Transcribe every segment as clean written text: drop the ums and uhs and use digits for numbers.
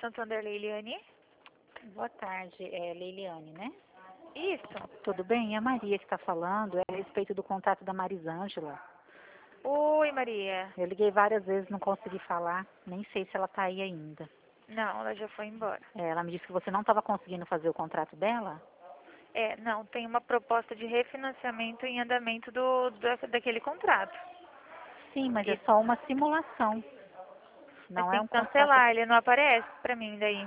Santander, Leiliane. Boa tarde, é Leiliane, né? Isso. Tudo bem? É a Maria que está falando, é a respeito do contrato da Marisângela. Oi, Maria. Eu liguei várias vezes, não consegui falar, nem sei se ela está aí ainda. Não, ela já foi embora. Ela me disse que você não estava conseguindo fazer o contrato dela? Não, tem uma proposta de refinanciamento em andamento daquele contrato. Sim, mas é E, só uma simulação, mas não é tem um que contrato. cancelar, ele não aparece pra mim daí.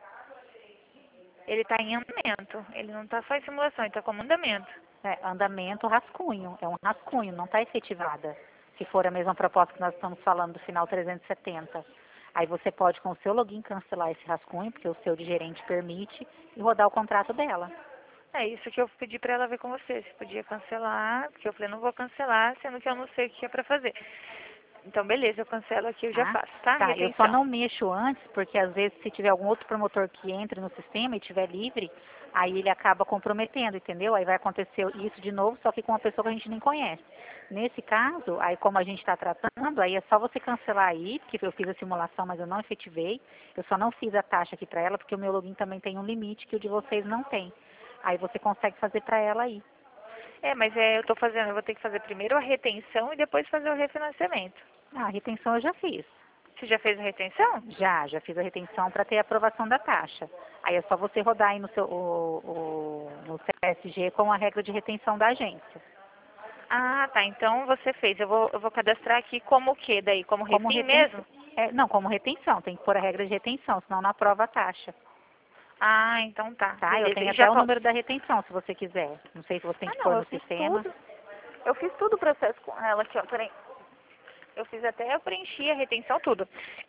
Ele tá em andamento, ele não tá só em simulação, ele tá como andamento. É andamento, rascunho, é um rascunho, não está efetivada. Se for a mesma proposta que nós estamos falando do final 370. Aí você pode, com o seu login, cancelar esse rascunho, porque o seu de gerente permite, e rodar o contrato dela. É isso que eu pedi pra ela ver com você, se podia cancelar, porque eu falei, não vou cancelar, sendo que eu não sei o que é pra fazer. Então, beleza, eu cancelo aqui, eu já Tá? faço, tá? Tá, eu só Retenção. não mexo antes, porque às vezes se tiver algum outro promotor que entre no sistema e estiver livre, aí ele acaba comprometendo, entendeu? Aí vai acontecer isso de novo, só que com uma pessoa que a gente nem conhece. Nesse caso, aí como a gente está tratando, aí é só você cancelar aí, porque eu fiz a simulação, mas eu não efetivei. Eu só não fiz a taxa aqui para ela, porque o meu login também tem um limite que o de vocês não tem. Aí você consegue fazer para ela aí. Mas eu vou ter que fazer primeiro a retenção e depois fazer o refinanciamento. Ah, a retenção eu já fiz. Você já fez a retenção? Já fiz a retenção para ter a aprovação da taxa. Aí é só você rodar aí no seu no CSG com a regra de retenção da agência. Ah, tá. Então você fez. Eu vou cadastrar aqui como o quê daí? Como Como refim retenção. mesmo? Não, como retenção, tem que pôr a regra de retenção, senão não aprova a taxa. Ah, então tá. Tá? Eu Beleza. tenho E até já o número da retenção, se você quiser. Não sei se você tem Ah, que não, pôr eu no fiz sistema. tudo. Eu fiz tudo o processo com ela aqui, ó. Peraí. Eu preenchi a retenção, tudo.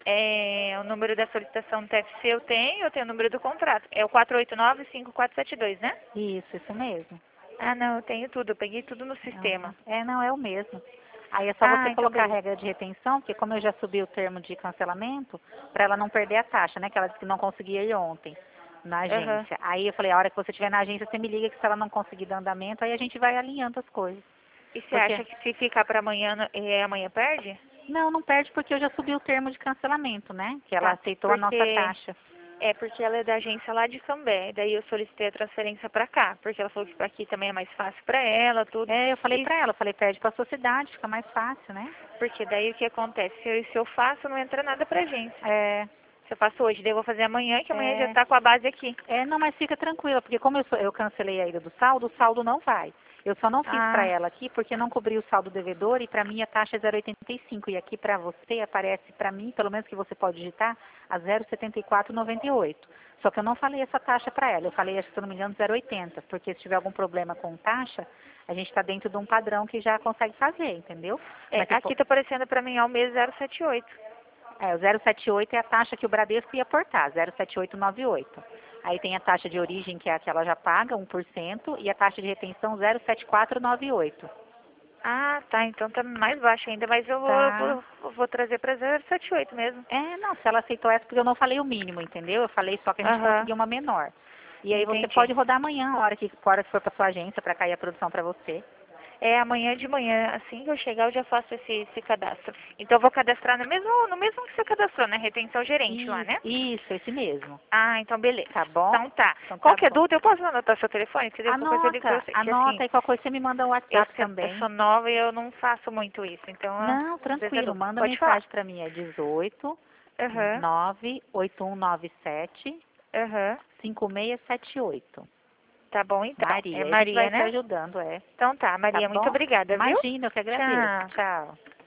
O número da solicitação do TFC eu tenho o número do contrato. É o 489-5472, né? Isso mesmo. Ah, não, eu tenho tudo. Eu peguei tudo no Aham. sistema. Não, é o mesmo. Aí é só você Ah, então colocar a beleza. regra de retenção, porque como eu já subi o termo de cancelamento, para ela não perder a taxa, né? Que ela disse que não conseguia ir ontem na Aham. agência. Aí eu falei, a hora que você estiver na agência, você me liga que se ela não conseguir dar andamento, aí a gente vai alinhando as coisas. E você Porque acha que se ficar para amanhã, amanhã perde? não perde porque eu já subi o termo de cancelamento, né? Que ela Tá, aceitou a nossa porque taxa. porque ela é da agência lá de Cambé. Daí eu solicitei a transferência para cá, porque ela falou que aqui também é mais fácil para ela, tudo. Eu falei E pra ela, falei, pede pra sua cidade, fica mais fácil, né? porque daí o que acontece? Se eu faço, não entra nada pra agência. É, Se eu faço hoje, daí eu vou fazer amanhã, que amanhã já é, tá com a base aqui. não, mas fica tranquila, porque como eu cancelei a ida do saldo não vai. Eu só não fiz para Ah, ela aqui porque não cobri o saldo devedor e para mim a taxa é 0,85 e aqui para você aparece para mim, pelo menos que você pode digitar, a 0,7498. Só que eu não falei essa taxa para ela, eu falei, acho que se eu não me engano, 0,80, porque se tiver algum problema com taxa, a gente está dentro de um padrão que já consegue fazer, entendeu? Mas se for, aqui tá aparecendo pra mim ao mês 078. o 0,78 é a taxa que o Bradesco ia aportar, 0,7898. Aí tem a taxa de origem, que é a que ela já paga, 1%, e a taxa de retenção 0,7498. Ah, tá, então tá mais baixo ainda, mas Tá? eu vou trazer pra 078 mesmo. Não, se ela aceitou essa, porque eu não falei o mínimo, entendeu? Eu falei só que a gente Aham, conseguiu uma menor. E aí você entendi. pode rodar amanhã, a hora que for para sua agência, para cair a produção para você. Amanhã de manhã, assim que eu chegar, eu já faço esse cadastro. Então eu vou cadastrar no mesmo que você cadastrou, né? Retenção gerente lá, né? Isso, esse mesmo. Ah, então beleza. Tá bom? Então tá. Então tá Qualquer bom. dúvida, eu posso anotar seu telefone? Que daí qualquer coisa eu ligo pra você. Que assim, Anota e qualquer coisa você me manda o eu, WhatsApp se- eu também. sou nova e eu não faço muito isso. Então, Não, às vezes é tranquilo, dúvida. manda Pode falar. mensagem para mim, é 18 Aham, 98197 aham. 5678. Tá bom então. É Maria, a gente vai Maria, se né? ajudando, Então tá, tá Maria, muito bom? obrigada, viu? Imagina, eu que agradeço. Tchau. Tchau.